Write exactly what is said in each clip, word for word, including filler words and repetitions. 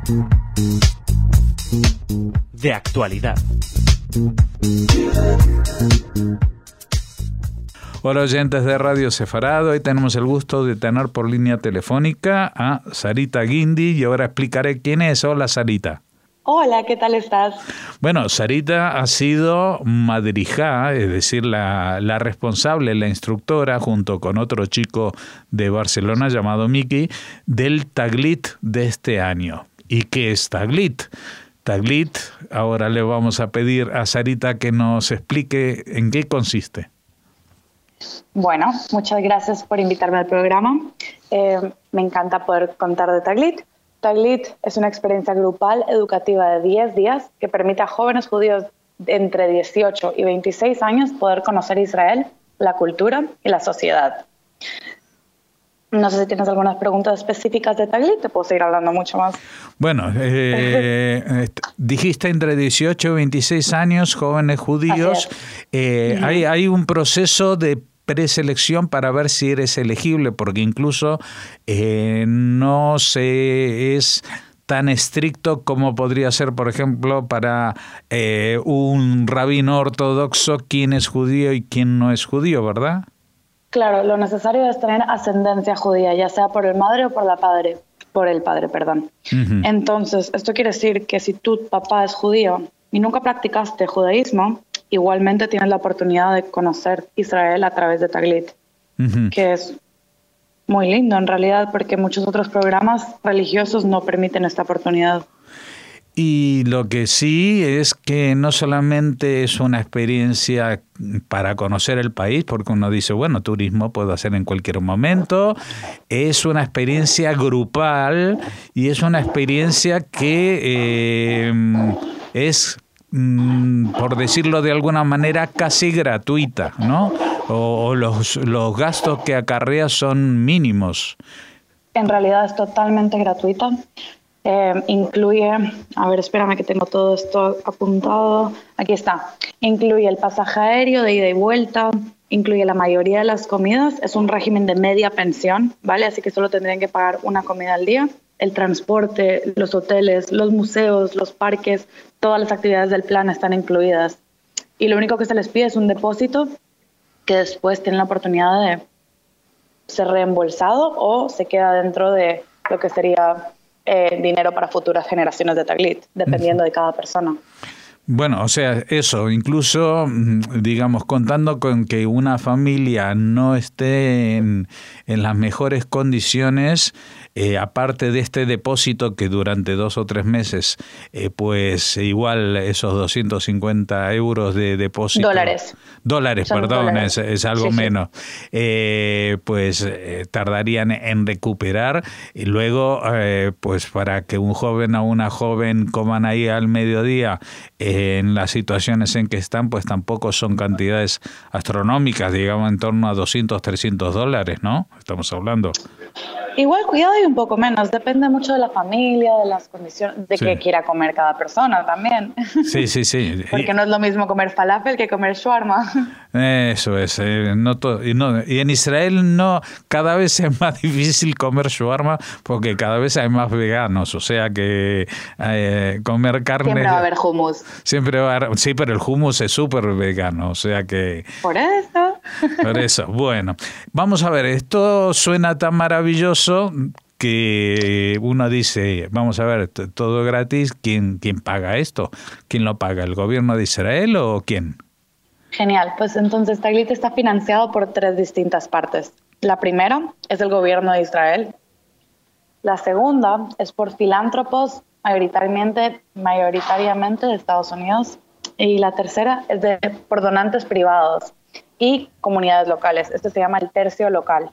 De actualidad. Hola oyentes de Radio Sefarad, hoy tenemos el gusto de tener por línea telefónica a Sarita Guindy y ahora explicaré quién es. Hola Sarita. Hola, ¿qué tal estás? Bueno, Sarita ha sido madrijá, es decir, la, la responsable, la instructora, junto con otro chico de Barcelona llamado Miki, del Taglit de este año. ¿Y qué es Taglit? Taglit, ahora le vamos a pedir a Sarita que nos explique en qué consiste. Bueno, muchas gracias por invitarme al programa. Eh, me encanta poder contar de Taglit. Taglit es una experiencia grupal educativa de diez días que permite a jóvenes judíos de entre dieciocho y veintiséis años poder conocer Israel, la cultura y la sociedad. No sé si tienes algunas preguntas específicas de Taglit, te puedo seguir hablando mucho más. Bueno, eh, dijiste entre dieciocho y veintiséis años, jóvenes judíos. Eh, uh-huh. hay, hay un proceso de preselección para ver si eres elegible, porque incluso eh, no se es tan estricto como podría ser, por ejemplo, para eh, un rabino ortodoxo quién es judío y quién no es judío, ¿verdad? Claro, lo necesario es tener ascendencia judía, ya sea por el madre o por la padre, por el padre, perdón. Uh-huh. Entonces, esto quiere decir que si tu papá es judío y nunca practicaste judaísmo, igualmente tienes la oportunidad de conocer Israel a través de Taglit, uh-huh. que es muy lindo en realidad, porque muchos otros programas religiosos no permiten esta oportunidad. Y lo que sí es que no solamente es una experiencia para conocer el país, porque uno dice, bueno, turismo puedo hacer en cualquier momento, es una experiencia grupal y es una experiencia que eh, es, mm, por decirlo de alguna manera, casi gratuita, ¿no? O, o los, los gastos que acarrea son mínimos. En realidad es totalmente gratuita. Eh, incluye, a ver, espérame que tengo todo esto apuntado, aquí está, incluye el pasaje aéreo de ida y vuelta, incluye la mayoría de las comidas, es un régimen de media pensión, ¿vale? Así que solo tendrían que pagar una comida al día, el transporte, los hoteles, los museos, los parques, todas las actividades del plan están incluidas. Y lo único que se les pide es un depósito que después tienen la oportunidad de ser reembolsado o se queda dentro de lo que sería Eh, dinero para futuras generaciones de Taglit, dependiendo de cada persona. Bueno, o sea, eso, incluso, digamos, contando con que una familia no esté en, en las mejores condiciones, eh, aparte de este depósito que durante dos o tres meses, eh, pues igual esos doscientos cincuenta euros de depósito... Dólares. Dólares, Son perdón, dólares. Es, es algo sí, menos. Sí. Eh, pues eh, tardarían en recuperar y luego, eh, pues para que un joven o una joven coman ahí al mediodía, eh, en las situaciones en que están, pues tampoco son cantidades astronómicas, digamos en torno a doscientos, trescientos dólares, ¿no? Estamos hablando. Igual cuidado y un poco menos, depende mucho de la familia, de las condiciones, de sí. qué quiera comer cada persona también. Sí, sí, sí. Porque no es lo mismo comer falafel que comer shawarma. Eso es, eh, no todo, y, no, y en Israel no, cada vez es más difícil comer shawarma porque cada vez hay más veganos, o sea que eh, comer carne... Siempre va a haber hummus. Siempre va a haber, sí, pero el hummus es súper vegano, o sea que... Por eso. Por eso, bueno, vamos a ver, esto suena tan maravilloso que uno dice, vamos a ver, todo gratis, ¿quién, quién paga esto? ¿Quién lo paga? ¿El gobierno de Israel o quién? Genial, pues entonces Taglit está financiado por tres distintas partes. La primera es el gobierno de Israel. La segunda es por filántropos, mayoritariamente, mayoritariamente de Estados Unidos. Y la tercera es de, por donantes privados y comunidades locales. Este se llama el tercio local.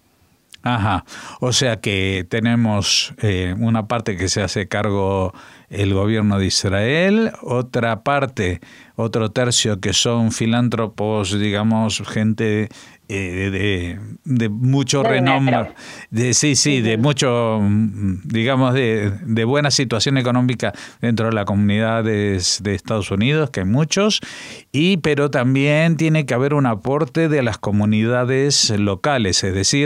Ajá, o sea que tenemos eh, una parte que se hace cargo el gobierno de Israel, otra parte, otro tercio que son filántropos, digamos, gente eh, de, de mucho de renombre, de, sí, sí, de mucho, digamos, de, de buena situación económica dentro de la comunidad de, de Estados Unidos, que hay muchos, y pero también tiene que haber un aporte de las comunidades locales, es decir,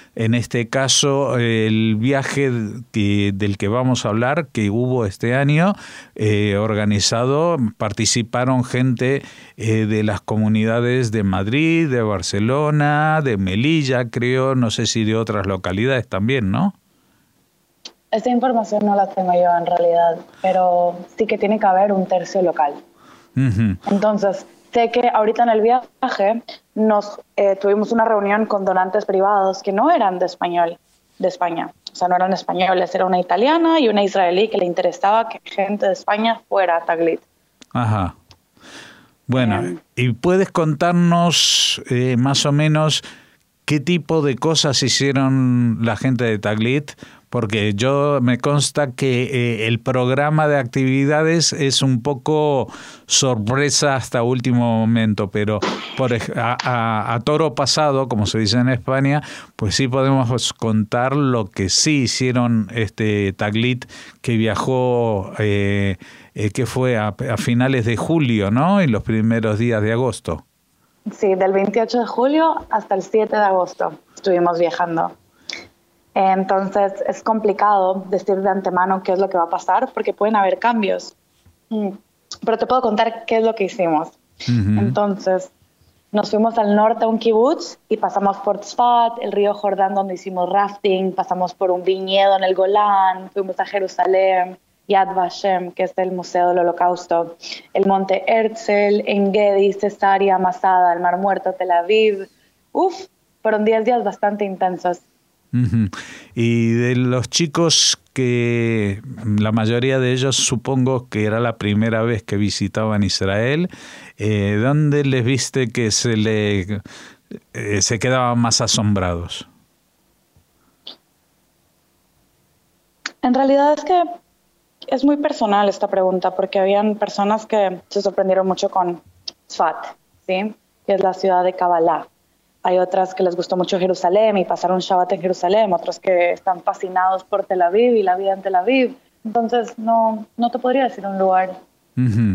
en este caso, el viaje que, del que vamos a hablar, que hubo este año, eh, organizado, participaron gente eh, de las comunidades de Madrid, de Barcelona, de Melilla, creo, no sé si de otras localidades también, ¿no? Esta información no la tengo yo en realidad, pero sí que tiene que haber un tercio local. Uh-huh. Entonces, sé que ahorita en el viaje nos eh, tuvimos una reunión con donantes privados que no eran de español, de España. O sea, no eran españoles, era una italiana y una israelí que le interesaba que gente de España fuera a Taglit. Ajá. Bueno, eh, ¿y puedes contarnos eh, más o menos qué tipo de cosas hicieron la gente de Taglit? Porque yo me consta que eh, el programa de actividades es un poco sorpresa hasta último momento, pero por a, a, a toro pasado, como se dice en España, pues sí podemos contar lo que sí hicieron este Taglit, que viajó, eh, eh, que fue a, a finales de julio, ¿no? Y los primeros días de agosto. Sí, del veintiocho de julio hasta el siete de agosto estuvimos viajando. Entonces es complicado decir de antemano qué es lo que va a pasar porque pueden haber cambios. Mm. Pero te puedo contar qué es lo que hicimos. Uh-huh. Entonces nos fuimos al norte a un kibutz y pasamos por Tzfat, el río Jordán donde hicimos rafting, pasamos por un viñedo en el Golán, fuimos a Jerusalén, Yad Vashem, que es el Museo del Holocausto, el Monte Herzl, En Gedi, Cesarea, Masada, el Mar Muerto, Tel Aviv. Uf, fueron diez días bastante intensos. Uh-huh. Y de los chicos que la mayoría de ellos supongo que era la primera vez que visitaban Israel, eh, ¿dónde les viste que se le eh, se quedaban más asombrados? En realidad es que es muy personal esta pregunta porque habían personas que se sorprendieron mucho con Tzfat, ¿sí? Que es la ciudad de Kabbalah. Hay otras que les gustó mucho Jerusalén y pasaron Shabbat en Jerusalén, otros que están fascinados por Tel Aviv y la vida en Tel Aviv. Entonces, no, no te podría decir un lugar. Uh-huh.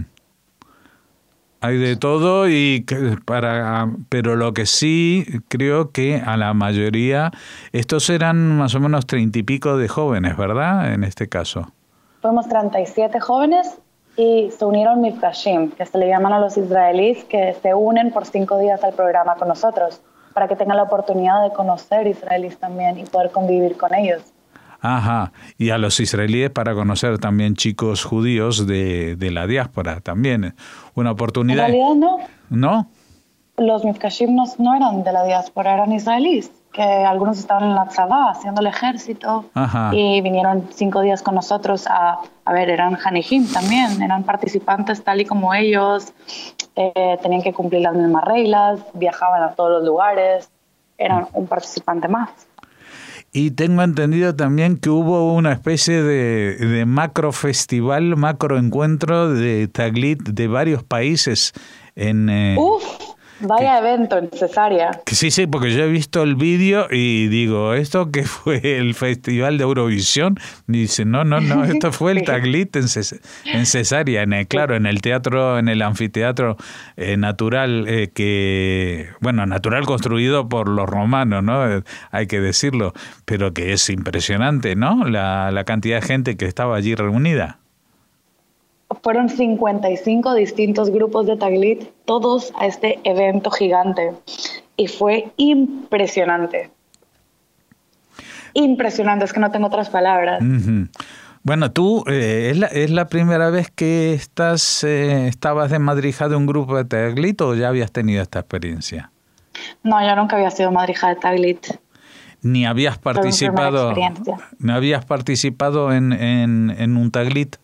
Hay de todo, y para, pero lo que sí creo que a la mayoría, estos eran más o menos treinta y pico de jóvenes, ¿verdad? En este caso. Fuimos treinta y siete jóvenes y se unieron Mifkashim, que se le llaman a los israelíes que se unen por cinco días al programa con nosotros, para que tengan la oportunidad de conocer israelíes también y poder convivir con ellos. Ajá, y a los israelíes para conocer también chicos judíos de, de la diáspora también. Una oportunidad. En realidad no. ¿No? Los Mifkashim no, no eran de la diáspora, eran israelíes, que algunos estaban en la tzavá haciendo el ejército. Ajá. Y vinieron cinco días con nosotros a, a ver, eran Hanejim también, eran participantes tal y como ellos, eh, tenían que cumplir las mismas reglas, viajaban a todos los lugares, eran un participante más. Y tengo entendido también que hubo una especie de, de macro festival, macro encuentro de Taglit de varios países en... Eh, Uf. Vaya que, evento en Cesarea. Que sí, sí, porque yo he visto el vídeo y digo, ¿esto qué fue el Festival de Eurovisión? Y dice, no, no, no, esto fue el Taglit en, Ces- en Cesarea, en el, claro, en el teatro, en el anfiteatro eh, natural, eh, que, bueno, natural construido por los romanos, ¿no? Eh, hay que decirlo, pero que es impresionante, ¿no? La, la cantidad de gente que estaba allí reunida. Fueron cincuenta y cinco distintos grupos de Taglit, todos a este evento gigante. Y fue impresionante. Impresionante, es que no tengo otras palabras. Uh-huh. Bueno, tú, eh, ¿es, la, ¿es la primera vez que estás eh, estabas de madrija de un grupo de Taglit o ya habías tenido esta experiencia? No, yo nunca había sido madrija de Taglit. ¿Ni habías participado, ¿no habías participado en, en, en un Taglit?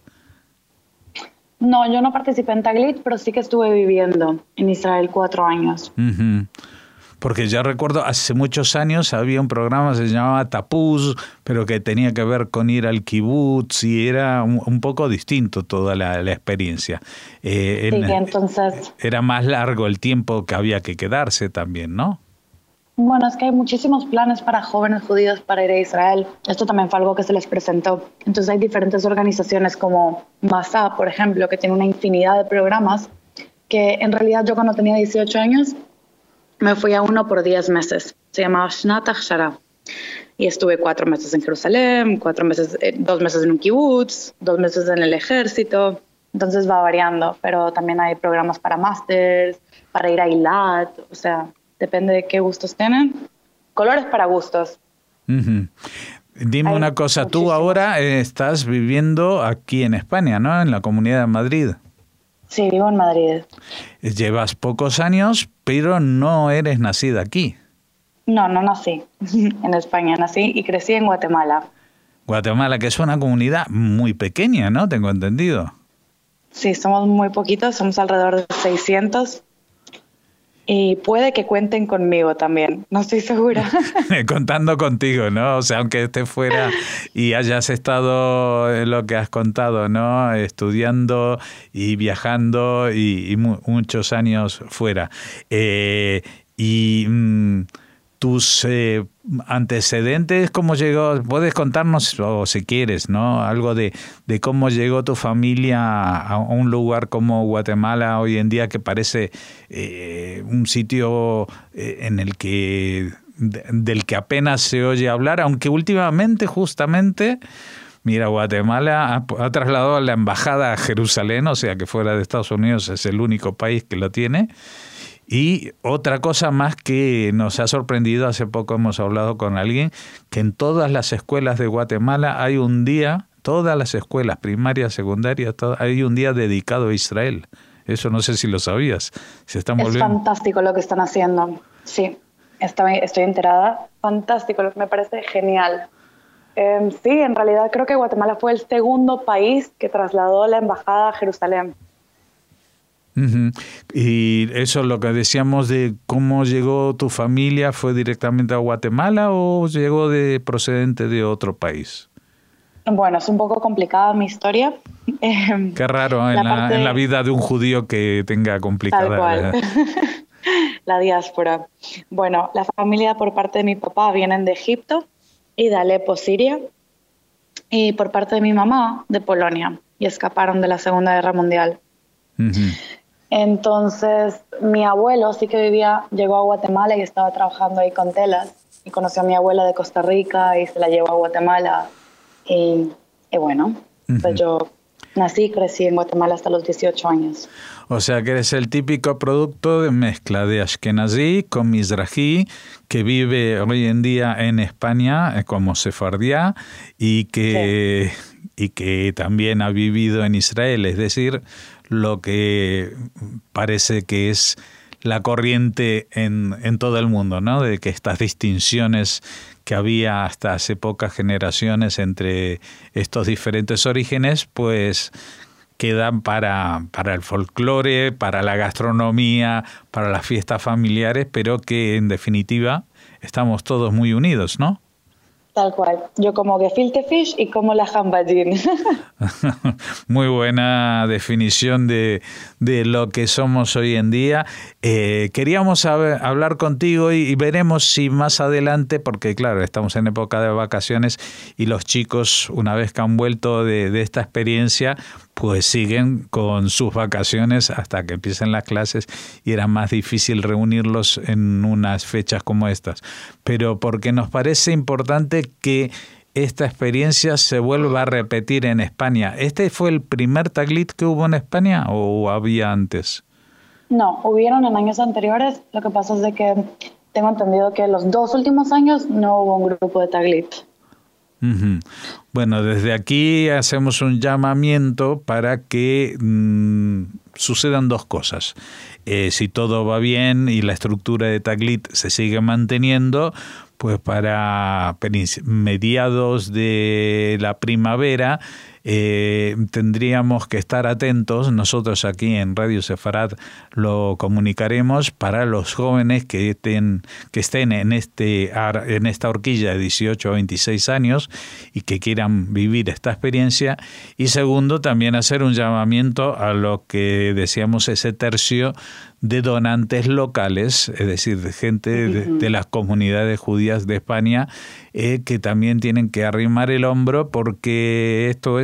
No, yo no participé en Taglit, pero sí que estuve viviendo en Israel cuatro años. Uh-huh. Porque yo recuerdo, hace muchos años había un programa que se llamaba Tapuz, pero que tenía que ver con ir al kibutz y era un, un poco distinto toda la, la experiencia. Eh, sí, en, que entonces... Era más largo el tiempo que había que quedarse también, ¿no? Bueno, es que hay muchísimos planes para jóvenes judíos para ir a Israel. Esto también fue algo que se les presentó. Entonces hay diferentes organizaciones como Masá, por ejemplo, que tiene una infinidad de programas que en realidad yo cuando tenía dieciocho años me fui a uno por diez meses. Se llamaba Shnat Achshara. Y estuve cuatro meses en Jerusalén, cuatro meses, eh, dos meses en un kibutz, dos meses en el ejército. Entonces va variando, pero también hay programas para másters, para ir a Eilat, o sea, depende de qué gustos tienen. Colores para gustos. Uh-huh. Dime hay una cosa, muchísimos. Tú ahora eh, estás viviendo aquí en España, ¿no? En la Comunidad de Madrid. Sí, vivo en Madrid. Llevas pocos años, pero no eres nacida aquí. No, no nací en España, nací y crecí en Guatemala. Guatemala, que es una comunidad muy pequeña, ¿no? Tengo entendido. Sí, somos muy poquitos, somos alrededor de seiscientos. Y puede que cuenten conmigo también, no estoy segura. Contando contigo, ¿no? O sea, aunque estés fuera y hayas estado en lo que has contado, ¿no? Estudiando y viajando y, y mu- muchos años fuera. Eh, y mm, tus eh, antecedentes, ¿cómo llegó? Puedes contarnos, o si quieres, ¿no? Algo de, de cómo llegó tu familia a un lugar como Guatemala hoy en día, que parece eh, un sitio eh, en el que de, del que apenas se oye hablar, aunque últimamente justamente, mira, Guatemala ha, ha trasladado a la embajada a Jerusalén, o sea que fuera de Estados Unidos es el único país que lo tiene. Y otra cosa más que nos ha sorprendido, hace poco hemos hablado con alguien, que en todas las escuelas de Guatemala hay un día, todas las escuelas primarias, secundarias, todo, hay un día dedicado a Israel. Eso no sé si lo sabías. Se están Es volviendo... fantástico lo que están haciendo. Sí, estoy, estoy enterada. Fantástico, lo que me parece genial. Eh, sí, en realidad creo que Guatemala fue el segundo país que trasladó la embajada a Jerusalén. Uh-huh. Y eso, lo que decíamos de cómo llegó tu familia, ¿fue directamente a Guatemala o llegó de procedente de otro país? Bueno, es un poco complicada mi historia. Qué raro en la, parte... en la vida de un judío que tenga complicada. Tal cual. La diáspora. Bueno, la familia por parte de mi papá vienen de Egipto y de Alepo, Siria, y por parte de mi mamá de Polonia, y escaparon de la Segunda Guerra Mundial. Uh-huh. Entonces, mi abuelo sí que vivía, llegó a Guatemala y estaba trabajando ahí con telas, y conoció a mi abuela de Costa Rica y se la llevó a Guatemala. Y, y bueno, uh-huh. Pues yo nací y crecí en Guatemala hasta los dieciocho años. O sea que eres el típico producto de mezcla de Ashkenazí con Mizrahi, que vive hoy en día en España como sefardía y que, sí. y que también ha vivido en Israel, es decir, lo que parece que es la corriente en, en todo el mundo, ¿no? De que estas distinciones que había hasta hace pocas generaciones entre estos diferentes orígenes, pues quedan para, para el folclore, para la gastronomía, para las fiestas familiares, pero que en definitiva estamos todos muy unidos, ¿no? Tal cual. Yo como gefilte fish y como la jambadín. Muy buena definición de, de lo que somos hoy en día. Eh, queríamos saber, hablar contigo y, y veremos si más adelante, porque claro, estamos en época de vacaciones y los chicos, una vez que han vuelto de, de esta experiencia, pues siguen con sus vacaciones hasta que empiecen las clases y era más difícil reunirlos en unas fechas como estas. Pero porque nos parece importante que esta experiencia se vuelva a repetir en España. ¿Este fue el primer Taglit que hubo en España o había antes? No, hubieron en años anteriores. Lo que pasa es de que tengo entendido que los dos últimos años no hubo un grupo de Taglit. Uh-huh. Bueno, desde aquí hacemos un llamamiento para que mmm, sucedan dos cosas. Eh, si todo va bien y la estructura de Taglit se sigue manteniendo, pues para mediados de la primavera eh, tendríamos que estar atentos. Nosotros aquí en Radio Sefarad lo comunicaremos para los jóvenes que estén, que estén en, este, en esta horquilla de dieciocho a veintiséis años y que quieran vivir esta experiencia. Y segundo, también hacer un llamamiento a lo que decíamos, ese tercio de donantes locales, es decir, de gente de, de las comunidades judías de España, eh, que también tienen que arrimar el hombro porque esto es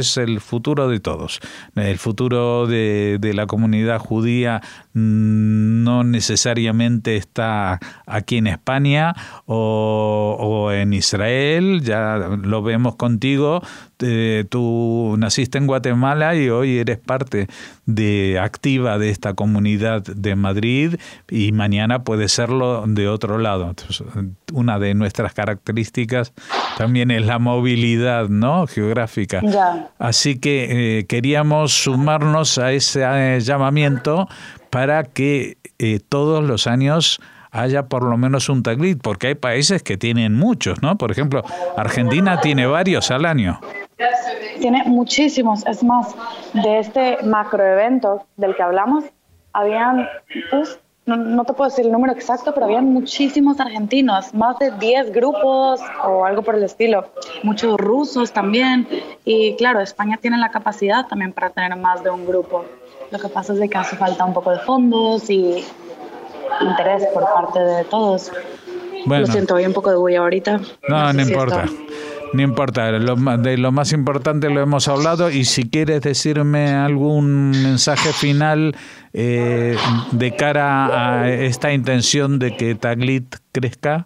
es el futuro de todos. El futuro de, de la comunidad judía no necesariamente está aquí en España o, o en Israel, ya lo vemos contigo. Eh, tú naciste en Guatemala y hoy eres parte de activa de esta comunidad de Madrid y mañana puede serlo de otro lado. Entonces, una de nuestras características también es la movilidad, ¿no?, geográfica. Ya. Así que eh, queríamos sumarnos a ese eh, llamamiento para que eh, todos los años haya por lo menos un Taglit, porque hay países que tienen muchos, ¿no? Por ejemplo, Argentina tiene varios al año. Tiene muchísimos. Es más, de este macroevento del que hablamos, habían, pues, no, no te puedo decir el número exacto, pero habían muchísimos argentinos, más de diez grupos o algo por el estilo. Muchos rusos también. Y claro, España tiene la capacidad también para tener más de un grupo. Lo que pasa es de que hace falta un poco de fondos y interés por parte de todos. Bueno, lo siento, hay un poco de bulla ahorita. No, no, no si importa. Esto... No importa, lo, de lo más importante lo hemos hablado y si quieres decirme algún mensaje final eh, de cara a esta intención de que Taglit crezca.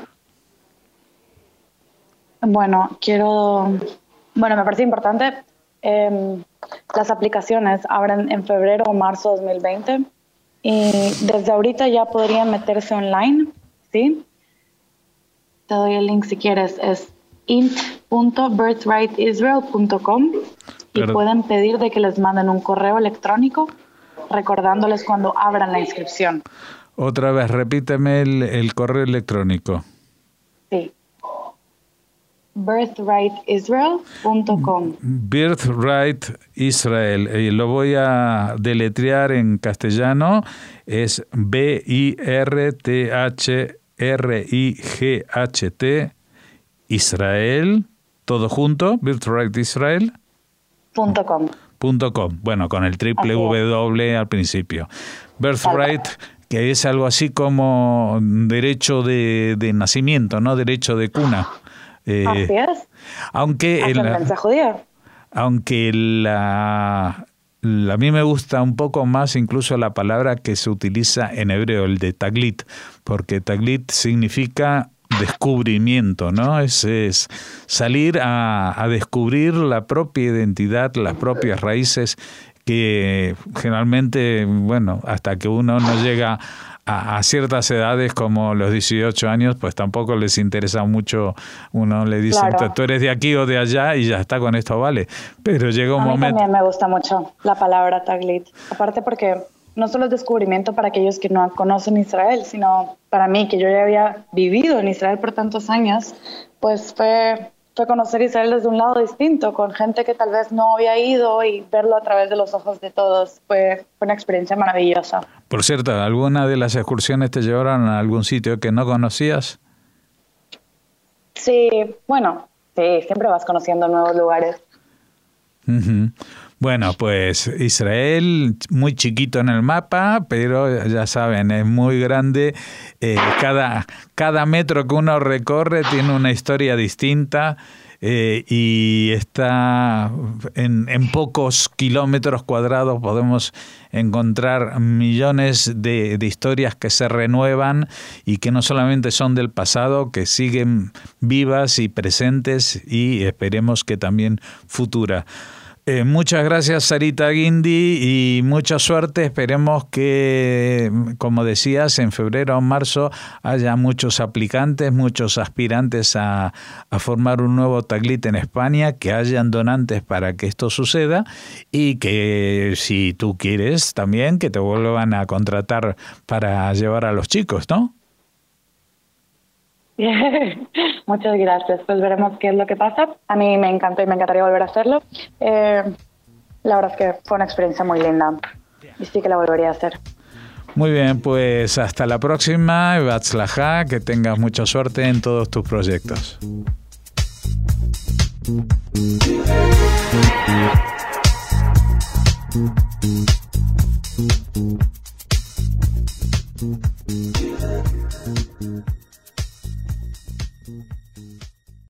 Bueno, quiero... Bueno, me parece importante. Eh, las aplicaciones abren en febrero o marzo de dos mil veinte y desde ahorita ya podrían meterse online, ¿sí? Te doy el link si quieres, es int punto birthright israel punto com y pueden pedir de que les manden un correo electrónico recordándoles cuando abran la inscripción. Otra vez, repíteme el, el correo electrónico. Sí. birthright israel punto com. birthright Israel, y lo voy a deletrear en castellano, es B I R T H R I G H T Israel, todo junto, birthright israel punto com. Punto com. Bueno, con el triple W al principio. Birthright, que es algo así como derecho de, de nacimiento, ¿no? Derecho de cuna. Eh, Así es. Aunque ascendencia judía. Aunque la, la, a mí me gusta un poco más incluso la palabra que se utiliza en hebreo, el de Taglit, porque Taglit significa descubrimiento, ¿no? Es, es salir a, a descubrir la propia identidad, las propias raíces que generalmente, bueno, hasta que uno no llega a, a ciertas edades como los dieciocho años, pues tampoco les interesa mucho. Uno le dice, claro, tú eres de aquí o de allá y ya está, con esto vale. Pero llega un a mí momento... también me gusta mucho la palabra Taglit, aparte porque no solo es descubrimiento para aquellos que no conocen Israel, sino para mí, que yo ya había vivido en Israel por tantos años, pues fue, fue conocer Israel desde un lado distinto, con gente que tal vez no había ido y verlo a través de los ojos de todos. Fue, fue una experiencia maravillosa. Por cierto, ¿alguna de las excursiones te llevaron a algún sitio que no conocías? Sí, bueno, sí, siempre vas conociendo nuevos lugares. Uh-huh. Bueno, pues Israel, muy chiquito en el mapa, pero ya saben, es muy grande. Eh, cada, cada metro que uno recorre tiene una historia distinta eh, y está en, en pocos kilómetros cuadrados podemos encontrar millones de, de historias que se renuevan y que no solamente son del pasado, que siguen vivas y presentes y esperemos que también futuras. Eh, muchas gracias, Sarita Guindy, y mucha suerte. Esperemos que, como decías, en febrero o marzo haya muchos aplicantes, muchos aspirantes a, a formar un nuevo Taglit en España, que hayan donantes para que esto suceda y que, si tú quieres, también que te vuelvan a contratar para llevar a los chicos, ¿no? Muchas gracias. Pues veremos qué es lo que pasa. A mí me encantó y me encantaría volver a hacerlo. Eh, la verdad es que fue una experiencia muy linda y sí que la volvería a hacer. Muy bien, pues hasta la próxima. Batzlajá, que tengas mucha suerte en todos tus proyectos.